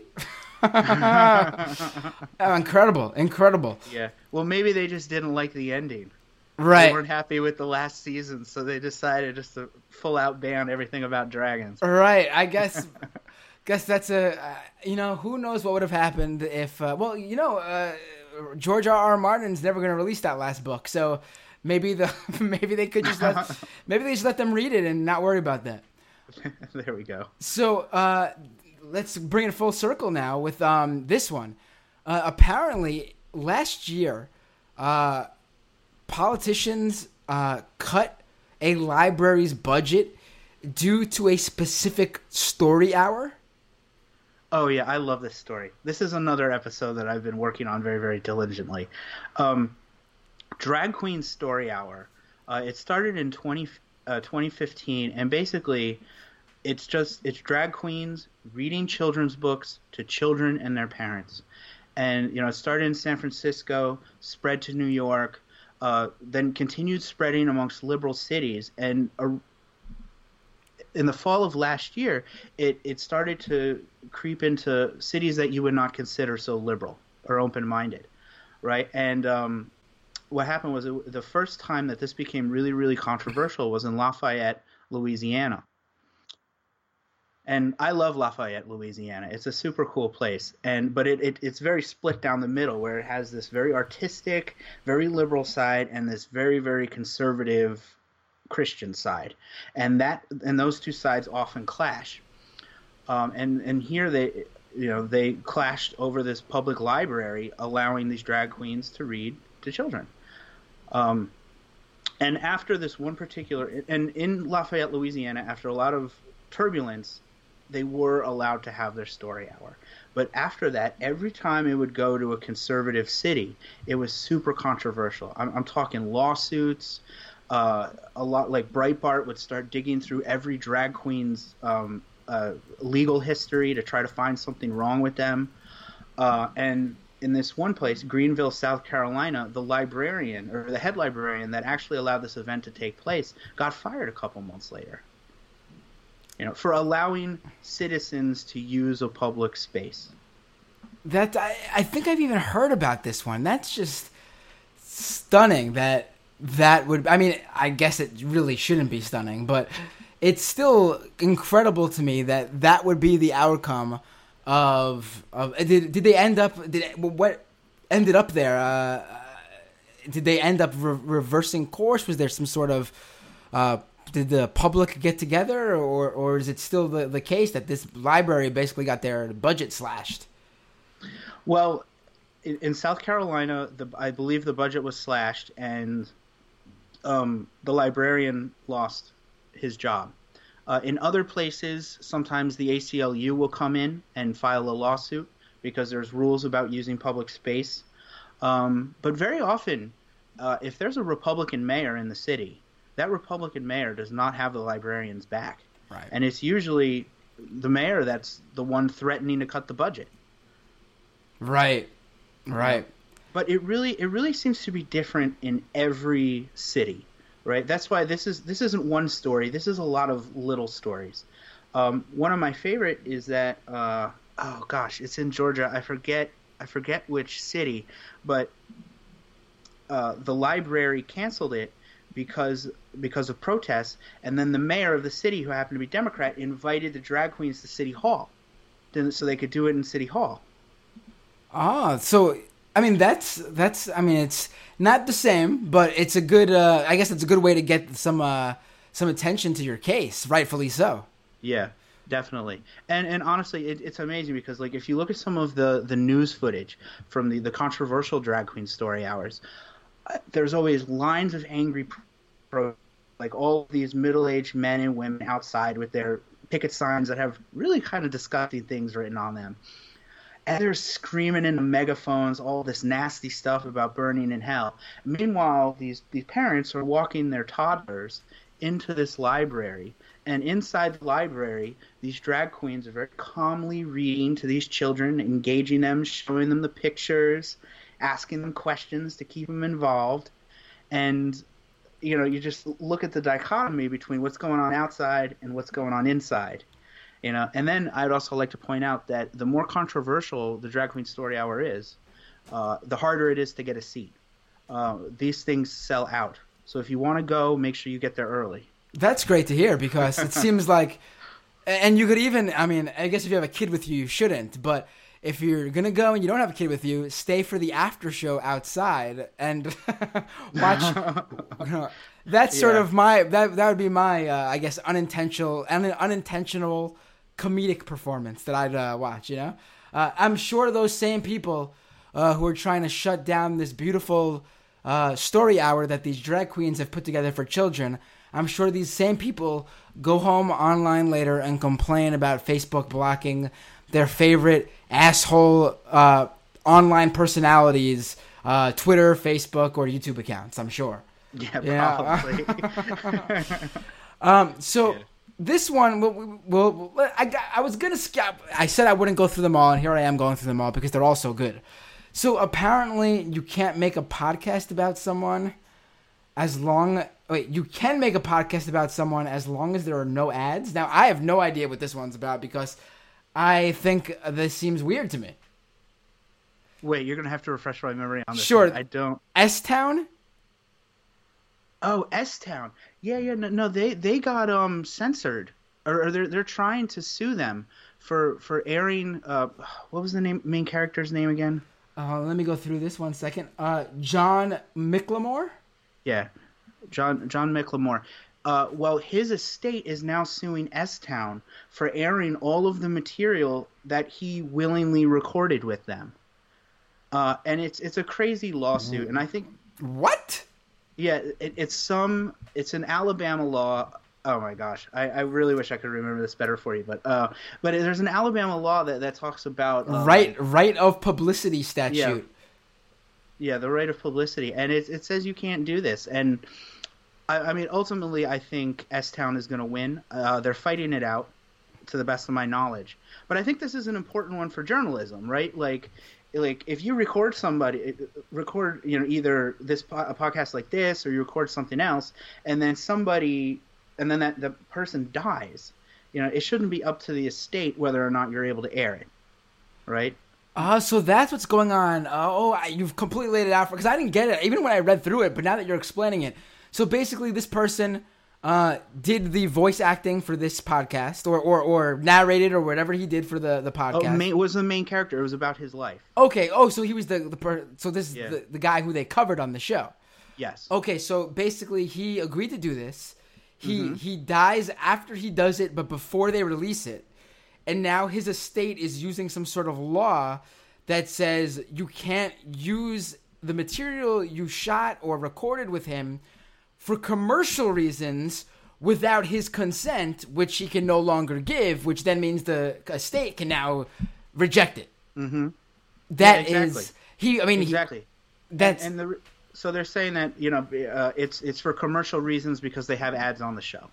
A: Oh, incredible.
B: Yeah. Well, maybe they just didn't like the ending.
A: Right.
B: They weren't happy with the last season, so they decided just to full out ban everything about dragons.
A: Right. I guess that's who knows what would have happened if George R.R. Martin's never going to release that last book, so maybe they could just let them read it and not worry about that.
B: There we go.
A: So let's bring it full circle now with this one. Apparently, last year, politicians cut a library's budget due to a specific story hour.
B: Oh, yeah, I love this story. This is another episode that I've been working on very, very diligently. Drag Queen Story Hour. It started in 2015, and basically it's drag queens reading children's books to children and their parents. And, it started in San Francisco, spread to New York, then continued spreading amongst liberal cities. And in the fall of last year, it started to creep into cities that you would not consider so liberal or open-minded, right? And what happened was the first time that this became really, really controversial was in Lafayette, Louisiana. And I love Lafayette, Louisiana. It's a super cool place. But it's very split down the middle, where it has this very artistic, very liberal side and this very, very conservative Christian side. And those two sides often clash. And here they clashed over this public library allowing these drag queens to read to children. And after this one particular, and in Lafayette, Louisiana, after a lot of turbulence, they were allowed to have their story hour. But after that, every time it would go to a conservative city, it was super controversial. I'm talking lawsuits. A lot like Breitbart would start digging through every drag queen's legal history to try to find something wrong with them. And in this one place, Greenville, South Carolina, the librarian, or the head librarian that actually allowed this event to take place, got fired a couple months later. For allowing citizens to use a public space.
A: That I think I've even heard about this one. That's just stunning. That would. I mean, I guess it really shouldn't be stunning, but it's still incredible to me that would be the outcome of. Did they end up? What ended up there? Did they end up reversing course? Was there some sort of? Did the public get together, or is it still the case that this library basically got their budget slashed?
B: Well, in South Carolina, I believe the budget was slashed, and the librarian lost his job. In other places, sometimes the ACLU will come in and file a lawsuit because there's rules about using public space. But very often, if there's a Republican mayor in the city, that Republican mayor does not have the librarians back.
A: Right.
B: And it's usually the mayor that's the one threatening to cut the budget.
A: Right.
B: But it really seems to be different in every city, right? That's why this isn't one story. This is a lot of little stories. One of my favorite is that it's in Georgia. I forget which city, but the library canceled it because of protests, and then the mayor of the city, who happened to be Democrat, invited the drag queens to City Hall, so they could do it in City Hall.
A: So I mean that's it's not the same, but it's a good. I guess it's a good way to get some attention to your case, rightfully so.
B: Yeah, definitely. And honestly, it's amazing because like if you look at some of the news footage from the controversial drag queen story hours. there's always lines of angry like all these middle-aged men and women outside with their picket signs that have really kind of disgusting things written on them. And they're screaming into megaphones all this nasty stuff about burning in hell. Meanwhile, these parents are walking their toddlers into this library. And inside the library, these drag queens are very calmly reading to these children, engaging them, showing them the pictures, asking them questions to keep them involved. And, you know, you just look at the dichotomy between what's going on outside and what's going on inside. You know, and then I'd also like to point out that the more controversial the Drag Queen Story Hour is, the harder it is to get a seat. These things sell out. So if you want to go, make sure you get there early.
A: That's great to hear, because it seems like, and you could even, I mean, I guess if you have a kid with you, you shouldn't, but if you're going to go and you don't have a kid with you, stay for the after show outside and watch. That's sort of my, that would be my, I guess, unintentional comedic performance that I'd watch, you know? I'm sure those same people who are trying to shut down this beautiful story hour that these drag queens have put together for children, I'm sure these same people go home online later and complain about Facebook blocking their favorite asshole online personalities, Twitter, Facebook, or YouTube accounts, I'm sure.
B: Yeah,
A: probably. This one, I was going to skip. I said I wouldn't go through them all, and here I am going through them all because they're all so good. So apparently you can't make a podcast about someone you can make a podcast about someone as long as there are no ads. Now, I have no idea what this one's about because I think this seems weird to me.
B: Wait, you're going to have to refresh my memory on this.
A: Sure.
B: One. I don't.
A: S-Town?
B: Oh, S-Town. Yeah, no, they got censored, or they're trying to sue them for airing. What was the main character's name again?
A: Let me go through this 1 second. John McLemore.
B: Yeah, John McLemore. Well, his estate is now suing S-Town for airing all of the material that he willingly recorded with them, and it's a crazy lawsuit. And I think
A: what?
B: Yeah, it's an Alabama law. Oh my gosh, I really wish I could remember this better for you, but there's an Alabama law that talks about
A: right of publicity statute.
B: Yeah, the right of publicity, and it says you can't do this. And I mean, ultimately, I think S-Town is going to win. They're fighting it out, to the best of my knowledge. But I think this is an important one for journalism, right? Like if you record either a podcast like this, or you record something else, and then that the person dies, it shouldn't be up to the estate whether or not you're able to air it, right?
A: So that's what's going on. You've completely laid it out because I didn't get it even when I read through it. But now that you're explaining it, so basically this person did the voice acting for this podcast, or narrated, or whatever he did for the podcast.
B: Was the main character. It was about his life.
A: Okay. Oh, so he was so this is the guy who they covered on the show.
B: Yes.
A: Okay. So basically, he agreed to do this. He dies after he does it, but before they release it. And now his estate is using some sort of law that says you can't use the material you shot or recorded with him for commercial reasons without his consent, which he can no longer give, which then means the estate can now reject it. Mm-hmm.
B: Exactly. So they're saying that it's for commercial reasons because they have ads on the show.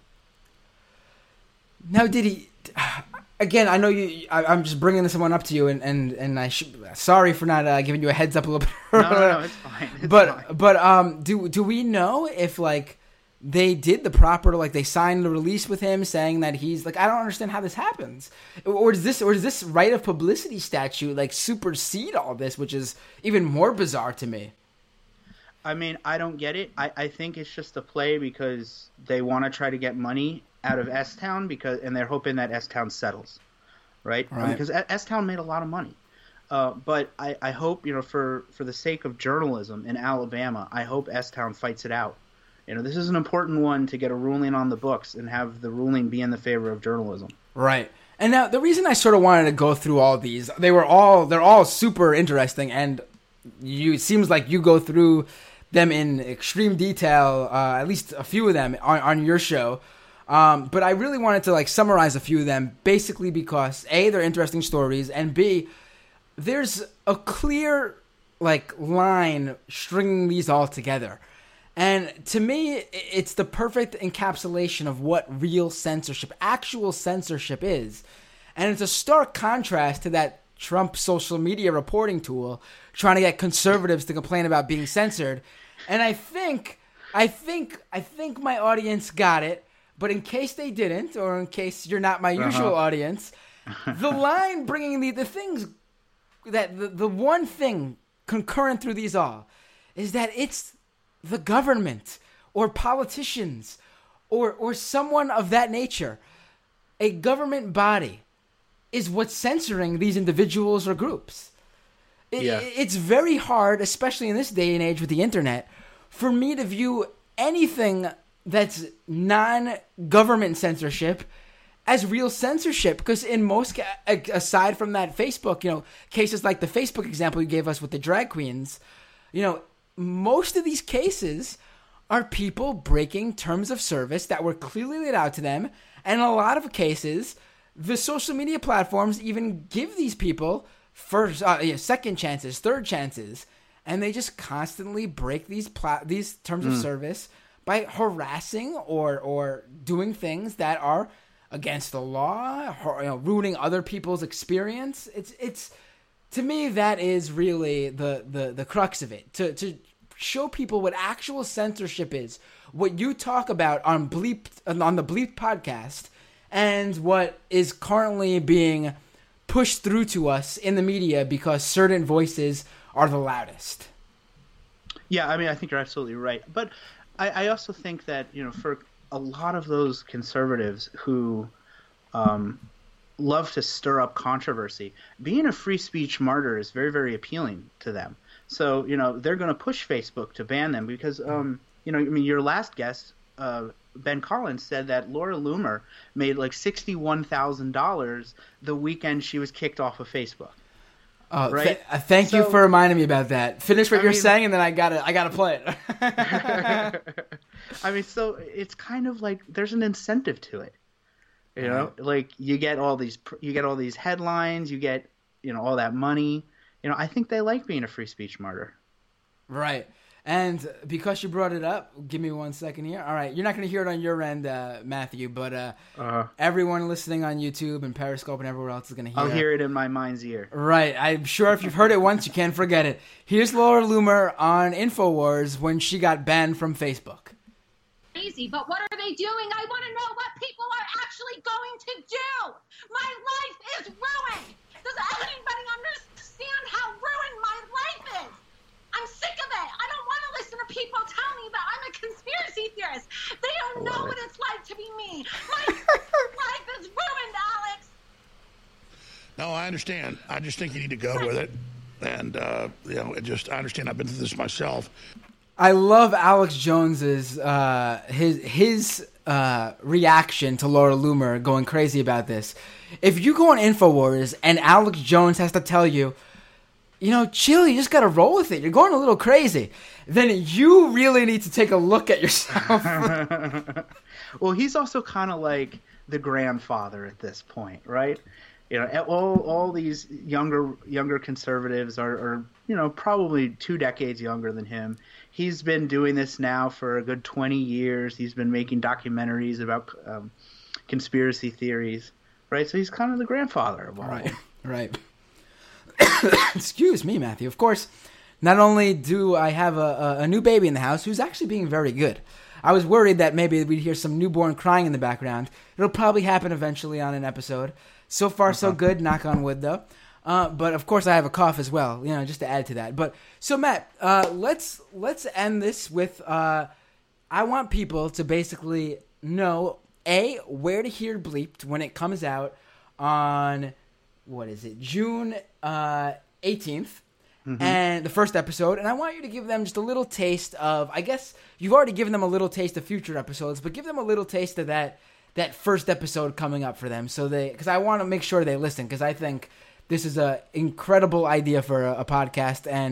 A: Now, did he? Again, I know you. I'm just bringing this one up to you, and I should. Sorry for not giving you a heads up a little bit.
B: No, it's fine.
A: But do we know if they did the proper they signed the release with him saying that he's I don't understand how this happens, or does this right of publicity statute supersede all this, which is even more bizarre to me.
B: I mean, I don't get it. I think it's just a play because they want to try to get money out of S-Town and they're hoping that S-Town settles, right? Because S-Town made a lot of money. But I hope, for the sake of journalism in Alabama, I hope S-Town fights it out. This is an important one to get a ruling on the books and have the ruling be in the favor of journalism.
A: Right. And now the reason I sort of wanted to go through all these, they're all super interesting, and it seems like you go through them in extreme detail, at least a few of them on your show. But I really wanted to summarize a few of them, basically because A, they're interesting stories, and B, there's a clear line stringing these all together. And to me, it's the perfect encapsulation of what real censorship, actual censorship is. And it's a stark contrast to that Trump social media reporting tool trying to get conservatives to complain about being censored. And I think my audience got it. But in case they didn't, or in case you're not my usual audience, the line bringing the things that the one thing concurrent through these all is that it's the government or politicians or someone of that nature, a government body, is what's censoring these individuals or groups. It's very hard, especially in this day and age with the internet, for me to view anything that's non-government censorship as real censorship, because in most, aside from that Facebook, cases like the Facebook example you gave us with the drag queens, most of these cases are people breaking terms of service that were clearly laid out to them, and in a lot of cases, the social media platforms even give these people second chances, third chances, and they just constantly break these terms of service by harassing or doing things that are against the law, ruining other people's experience. It's to me, that is really the crux of it. To show people what actual censorship is, what you talk about on the Bleeped podcast, and what is currently being pushed through to us in the media because certain voices are the loudest.
B: Yeah, I mean, I think you're absolutely right. But I also think that, for a lot of those conservatives who love to stir up controversy, being a free speech martyr is very, very appealing to them. So, they're going to push Facebook to ban them because, your last guest, Ben Collins, said that Laura Loomer made $61,000 the weekend she was kicked off of Facebook.
A: Oh,
B: right?
A: Thank you for reminding me about that. Finish what you're saying, and then I gotta play it.
B: I mean, so it's kind of like there's an incentive to it. You get all these headlines, you get all that money. I think they like being a free speech martyr.
A: Right. And because you brought it up, give me 1 second here. All right, you're not going to hear it on your end, Matthew, but everyone listening on YouTube and Periscope and everywhere else is going to hear it.
B: I'll hear it in my mind's ear.
A: Right. I'm sure if you've heard it once, you can't forget it. Here's Laura Loomer on InfoWars when she got banned from Facebook.
C: Crazy, but what are they doing? I want to know what people are actually going to do. My life is ruined. Does anybody understand how ruined my life is? I'm sick of it. I don't want to listen to people tell me that I'm a conspiracy theorist. They don't know what it's like to be me. My life is ruined, Alex.
D: No, I understand. I just think you need to go with it. And, I understand. I've been through this myself.
A: I love Alex Jones's his reaction to Laura Loomer going crazy about this. If you go on InfoWars and Alex Jones has to tell you, chill, you just got to roll with it, you're going a little crazy, then you really need to take a look at yourself.
B: Well, he's also kind of like the grandfather at this point, right? All these younger conservatives are probably 2 decades younger than him. He's been doing this now for a good 20 years. He's been making documentaries about conspiracy theories, right? So he's kind of the grandfather of all.
A: Right. Excuse me, Matthew. Of course, not only do I have a new baby in the house who's actually being very good. I was worried that maybe we'd hear some newborn crying in the background. It'll probably happen eventually on an episode. So far, so good. Knock on wood, though. But of course, I have a cough as well. Just to add to that. But so, Matt, let's end this with. I want people to basically know where to hear Bleeped when it comes out on. What is it? June 18th, and the first episode. And I want you to give them just a little taste of, I guess you've already given them a little taste of future episodes, but give them a little taste of that first episode coming up for them. Because I want to make sure they listen, because I think this is an incredible idea for a podcast. And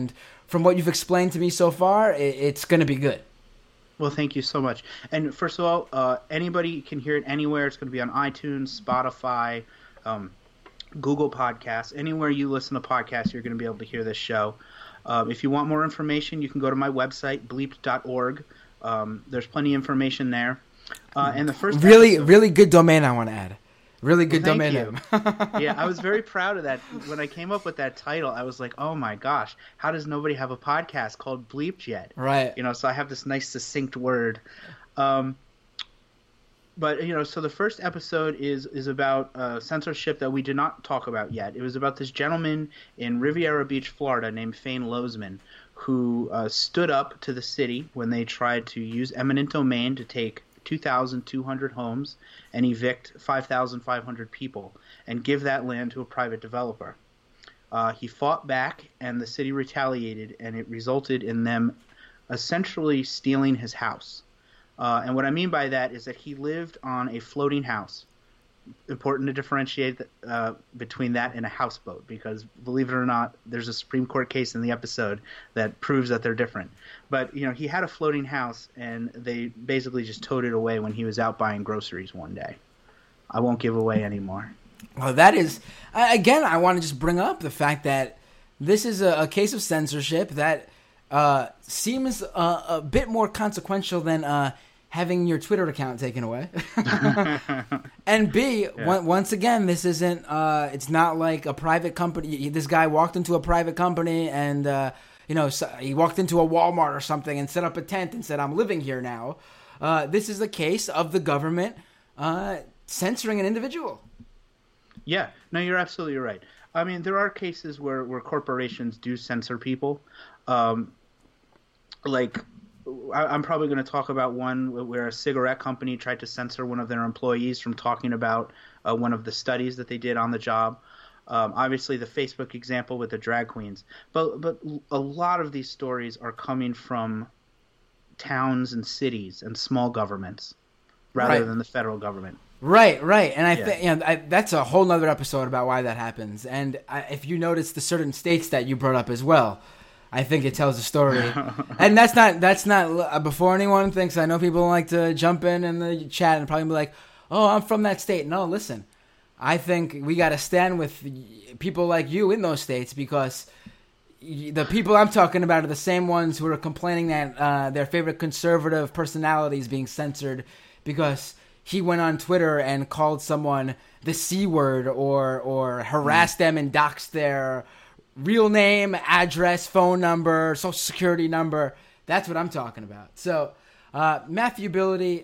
A: from what you've explained to me so far, it's going to be good.
B: Well, thank you so much. And first of all, anybody can hear it anywhere. It's going to be on iTunes, Spotify, Google Podcasts. Anywhere you listen to podcasts, you're going to be able to hear this show. If you want more information, you can go to my website, bleeped.org. There's plenty of information there. And the first
A: really good domain, I want to add. Really good domain name.
B: Yeah, I was very proud of that. When I came up with that title, I was like, oh my gosh, how does nobody have a podcast called Bleeped yet?
A: Right.
B: So I have this nice succinct word. But, so the first episode is about censorship that we did not talk about yet. It was about this gentleman in Riviera Beach, Florida, named Fane Lozman, who stood up to the city when they tried to use eminent domain to take 2,200 homes and evict 5,500 people and give that land to a private developer. He fought back, and the city retaliated, and it resulted in them essentially stealing his house. And what I mean by that is that he lived on a floating house. Important to differentiate between that and a houseboat, because believe it or not, there's a Supreme Court case in the episode that proves that they're different. But he had a floating house, and they basically just towed it away when he was out buying groceries one day. I won't give away anymore.
A: Well, that is, again, I want to just bring up the fact that this is a case of censorship that seems a bit more consequential than having your Twitter account taken away. And B, once again, this isn't, it's not like a private company. This guy walked into a private company and, he walked into a Walmart or something and set up a tent and said, I'm living here now. This is a case of the government censoring an individual.
B: Yeah, no, you're absolutely right. I mean, there are cases where corporations do censor people. I'm probably going to talk about one where a cigarette company tried to censor one of their employees from talking about one of the studies that they did on the job. Obviously, the Facebook example with the drag queens. But a lot of these stories are coming from towns and cities and small governments rather than the federal government.
A: Right. And I think that's a whole nother episode about why that happens. And if you notice the certain states that you brought up as well, I think it tells a story. And that's not before anyone thinks. I know people like to jump in the chat and probably be like, oh, I'm from that state. No, listen, I think we got to stand with people like you in those states, because the people I'm talking about are the same ones who are complaining that their favorite conservative personality is being censored because he went on Twitter and called someone the C word or harassed them and doxed their real name, address, phone number, social security number. That's what I'm talking about. So, Matthew Billy,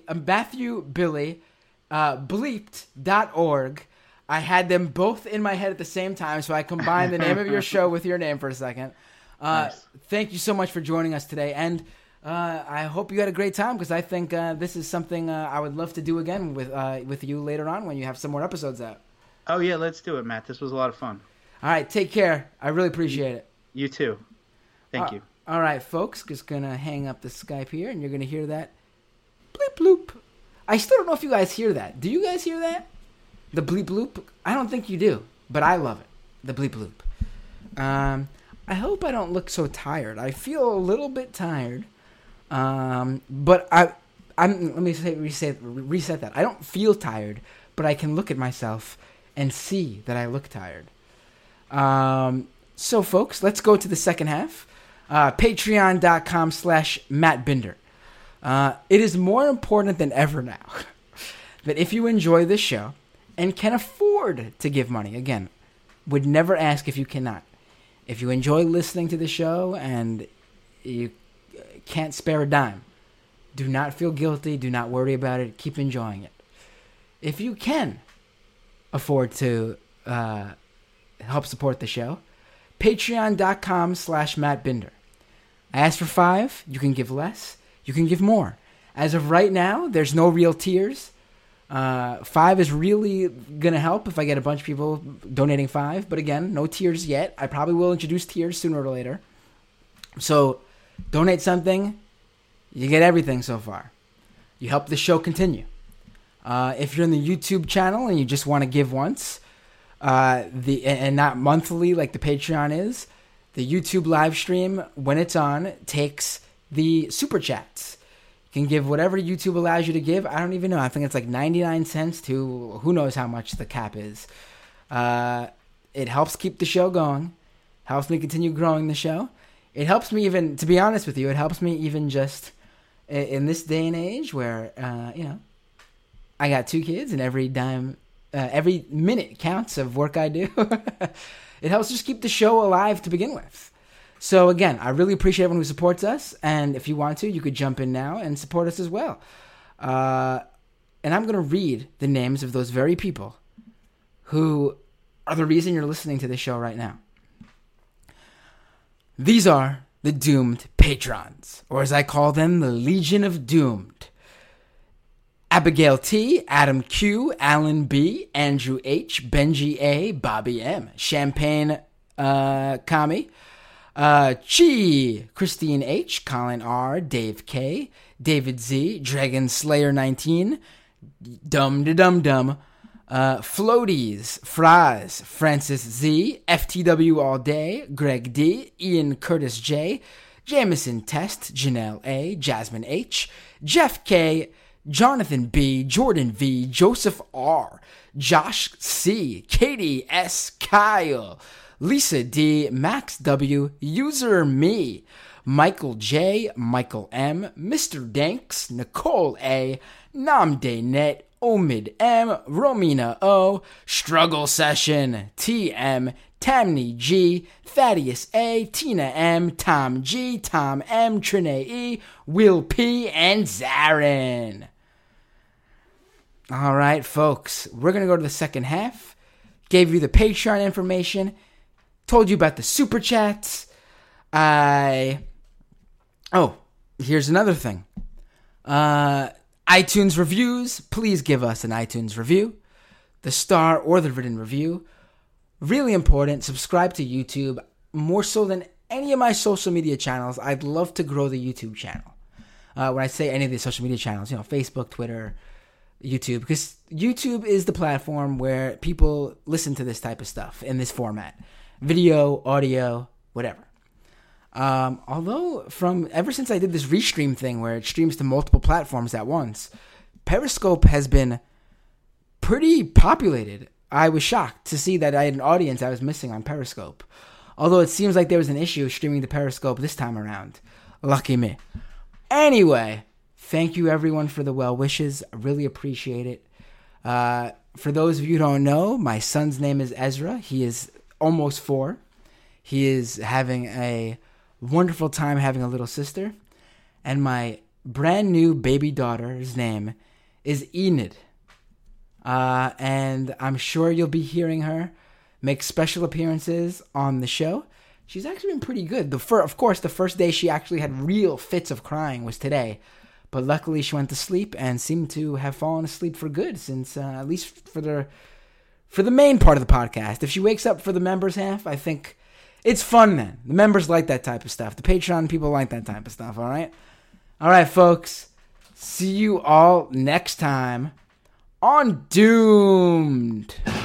A: bleeped.org. I had them both in my head at the same time, so I combined the name of your show with your name for a second.
B: Nice.
A: Thank you so much for joining us today, and I hope you had a great time, because I think this is something I would love to do again with you later on when you have some more episodes out.
B: Oh, yeah, let's do it, Matt. This was a lot of fun.
A: All right, take care. I really appreciate it.
B: You too. Thank you.
A: All right, folks, just going to hang up the Skype here, and you're going to hear that bleep bloop. I still don't know if you guys hear that. Do you guys hear that? The bleep bloop? I don't think you do, but I love it. The bleep bloop. I hope I don't look so tired. I feel a little bit tired, but let me reset that. I don't feel tired, but I can look at myself and see that I look tired. So, folks, let's go to the second half. Patreon.com/Matt Binder. It is more important than ever now that if you enjoy this show and can afford to give money, again, would never ask if you cannot. If you enjoy listening to the show and you can't spare a dime, do not feel guilty. Do not worry about it. Keep enjoying it. If you can afford to help support the show, patreon.com/Matt Binder. As for $5, you can give less, you can give more. As of right now, there's no real tiers. $5 is really going to help if I get a bunch of people donating $5, but again, no tiers yet. I probably will introduce tiers sooner or later. So, donate something, you get everything so far. You help the show continue. If you're in the YouTube channel and you just want to give once, and not monthly like the Patreon is, the YouTube live stream, when it's on, takes the super chats. You can give whatever YouTube allows you to give. I don't even know. I think it's like 99 cents to who knows how much the cap is. It helps keep the show going. Helps me continue growing the show. It helps me even, to be honest with you, it helps me even just in this day and age where, I got 2 kids and every minute counts of work I do. It helps just keep the show alive to begin with. So again, I really appreciate everyone who supports us. And if you want to, you could jump in now and support us as well. And I'm going to read the names of those very people who are the reason you're listening to this show right now. These are the Doomed Patrons, or as I call them, the Legion of Doomed. Abigail T, Adam Q, Alan B, Andrew H, Benji A, Bobby M, Champagne Kami, Chi, Christine H, Colin R, Dave K, David Z, Dragon Slayer 19, Dum de Dum Dum, Floaties, Fraz, Francis Z, FTW All Day, Greg D, Ian Curtis J, Jameson Test, Janelle A, Jasmine H, Jeff K, Jonathan B, Jordan V, Joseph R, Josh C, Katie S, Kyle, Lisa D, Max W, User Me, Michael J, Michael M, Mr. Danks, Nicole A, Namde Net, Omid M, Romina O, Struggle Session, TM, Tamni G, Thaddeus A, Tina M, Tom G, Tom M, Trinae E, Will P, and Zarin. All right, folks, we're going to go to the second half. Gave you the Patreon information. Told you about the Super Chats. Here's another thing. iTunes reviews. Please give us an iTunes review. The star or the written review. Really important. Subscribe to YouTube. More so than any of my social media channels, I'd love to grow the YouTube channel. When I say any of the social media channels, Facebook, Twitter, YouTube, because YouTube is the platform where people listen to this type of stuff in this format. Video, audio, whatever. Although ever since I did this Restream thing where it streams to multiple platforms at once, Periscope has been pretty populated. I was shocked to see that I had an audience I was missing on Periscope. Although it seems like there was an issue streaming to Periscope this time around. Lucky me. Anyway, thank you everyone for the well wishes. I really appreciate it. For those of you who don't know, my son's name is Ezra. He is almost 4. He is having a wonderful time having a little sister. And my brand new baby daughter's name is Enid. And I'm sure you'll be hearing her make special appearances on the show. She's actually been pretty good. Of course, the first day she actually had real fits of crying was today. But luckily she went to sleep and seemed to have fallen asleep for good since, at least for the main part of the podcast. If she wakes up for the members half, I think it's fun then. The members like that type of stuff. The Patreon people like that type of stuff, all right? All right, folks. See you all next time on Doomed.